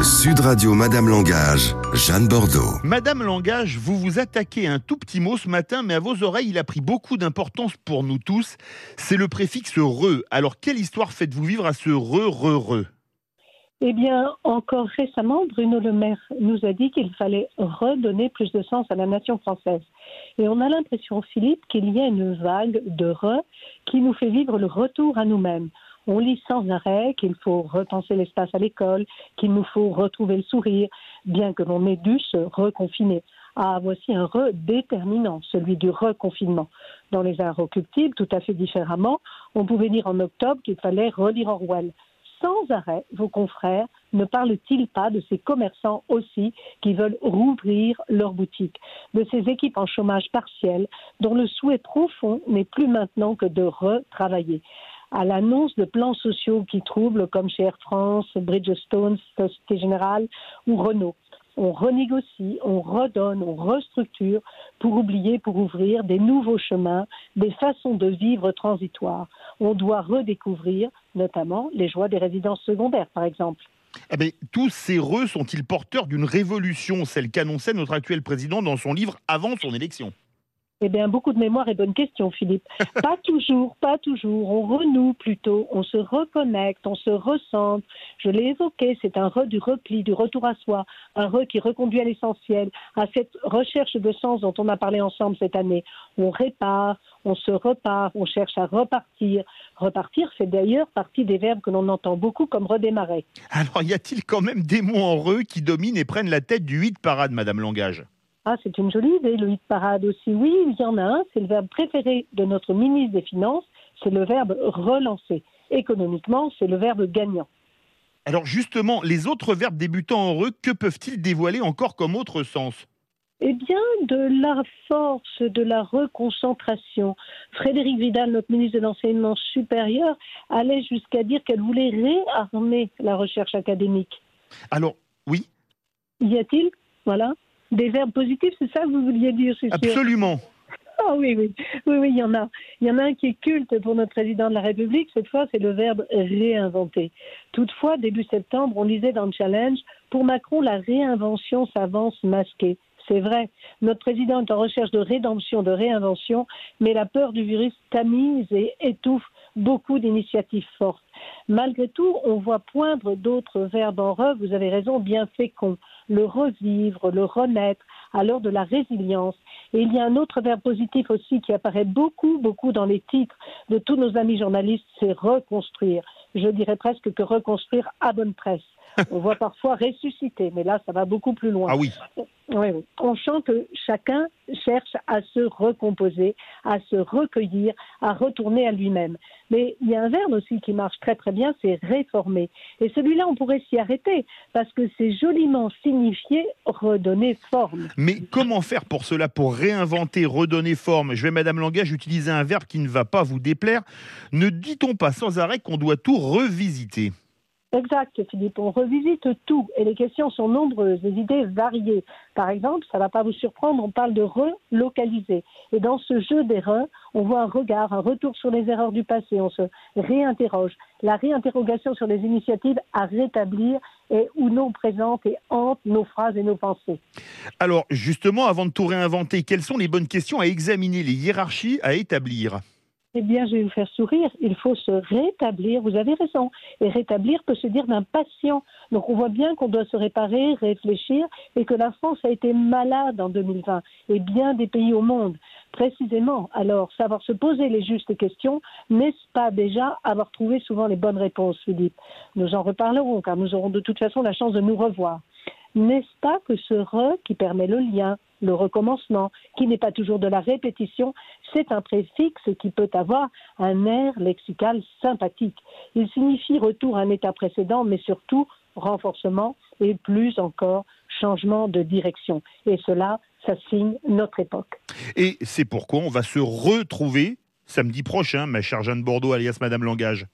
Sud Radio Madame Langage, Jeanne Bordeaux. Madame Langage, vous vous attaquez à un tout petit mot ce matin, mais à vos oreilles, il a pris beaucoup d'importance pour nous tous. C'est le préfixe « re ». Alors, quelle histoire faites-vous vivre à ce « re ». Eh bien, encore récemment, Bruno Le Maire nous a dit qu'il fallait redonner plus de sens à la nation française. Et on a l'impression, Philippe, qu'il y a une vague de re qui nous fait vivre le retour à nous-mêmes. On lit sans arrêt qu'il faut repenser l'espace à l'école, qu'il nous faut retrouver le sourire, bien que l'on ait dû se reconfiner. Ah, voici un re déterminant, celui du reconfinement. Dans les inrecuptibles, tout à fait différemment, on pouvait dire en octobre qu'il fallait relire Orwell. Sans arrêt, vos confrères ne parlent-ils pas de ces commerçants aussi qui veulent rouvrir leurs boutiques, de ces équipes en chômage partiel dont le souhait profond n'est plus maintenant que de retravailler? À l'annonce de plans sociaux qui troublent, comme chez Air France, Bridgestone, Société Générale ou Renault, on renégocie, on redonne, on restructure pour oublier, pour ouvrir des nouveaux chemins, des façons de vivre transitoires. On doit redécouvrir, notamment, les joies des résidences secondaires, par exemple. Eh bien, tous ces re sont-ils porteurs d'une révolution, celle qu'annonçait notre actuel président dans son livre avant son élection? Eh bien, beaucoup de mémoire et bonne question, Philippe. Pas toujours. On renoue plutôt, on se reconnecte, on se recentre. Je l'ai évoqué, c'est un re du repli, du retour à soi, un re qui reconduit à l'essentiel, à cette recherche de sens dont on a parlé ensemble cette année. On répare, on se repart, on cherche à repartir. Repartir fait d'ailleurs partie des verbes que l'on entend beaucoup comme redémarrer. Alors, y a-t-il quand même des mots en re qui dominent et prennent la tête du hit parade, Madame Langage? Ah, c'est une jolie idée, le hit parade aussi. Oui, il y en a un, c'est le verbe préféré de notre ministre des Finances, c'est le verbe relancer. Économiquement, c'est le verbe gagnant. Alors justement, les autres verbes débutants en re, que peuvent-ils dévoiler encore comme autre sens? Eh bien, de la force, de la reconcentration. Frédérique Vidal, notre ministre de l'Enseignement supérieur, allait jusqu'à dire qu'elle voulait réarmer la recherche académique. Alors, oui. Y a-t-il, des verbes positifs, c'est ça que vous vouliez dire, je suis sûre. Absolument. Ah oui, il y en a. Il y en a un qui est culte pour notre président de la République. Cette fois, c'est le verbe réinventer. Toutefois, début septembre, on lisait dans le Challenge, pour Macron, la réinvention s'avance masquée. C'est vrai, notre président est en recherche de rédemption, de réinvention, mais la peur du virus tamise et étouffe beaucoup d'initiatives fortes. Malgré tout, on voit poindre d'autres verbes en re, vous avez raison, bien féconds. Le revivre, le renaître, à l'heure de la résilience. Et il y a un autre verbe positif aussi qui apparaît beaucoup dans les titres de tous nos amis journalistes, c'est reconstruire. Je dirais presque que reconstruire à bonne presse. On voit parfois ressusciter, mais là, ça va beaucoup plus loin. Ah oui. Oui. On sent que chacun cherche à se recomposer, à se recueillir, à retourner à lui-même. Mais il y a un verbe aussi qui marche très très bien, c'est réformer. Et celui-là, on pourrait s'y arrêter, parce que c'est joliment signifié redonner forme. Mais comment faire pour cela, pour réinventer, redonner forme? Je vais, Madame Langage, utiliser un verbe qui ne va pas vous déplaire. Ne dit-on pas sans arrêt qu'on doit tout revisiter? Exact, Philippe. On revisite tout et les questions sont nombreuses, les idées variées. Par exemple, ça ne va pas vous surprendre, on parle de relocaliser. Et dans ce jeu des re, on voit un regard, un retour sur les erreurs du passé. On se réinterroge. La réinterrogation sur les initiatives à rétablir est ou non présente et hante nos phrases et nos pensées. Alors, justement, avant de tout réinventer, quelles sont les bonnes questions à examiner, les hiérarchies à établir? Eh bien, je vais vous faire sourire. Il faut se rétablir. Vous avez raison. Et rétablir peut se dire d'un patient. Donc, on voit bien qu'on doit se réparer, réfléchir, et que la France a été malade en 2020, et bien des pays au monde. Précisément, alors, savoir se poser les justes questions, n'est-ce pas déjà avoir trouvé souvent les bonnes réponses, Philippe? Nous en reparlerons, car nous aurons de toute façon la chance de nous revoir. N'est-ce pas que ce re qui permet le lien, le recommencement, qui n'est pas toujours de la répétition, c'est un préfixe qui peut avoir un air lexical sympathique. Il signifie retour à un état précédent, mais surtout renforcement et plus encore changement de direction. Et cela, ça signe notre époque. Et c'est pourquoi on va se retrouver samedi prochain, ma chère Jeanne Bordeaux, alias Madame Langage.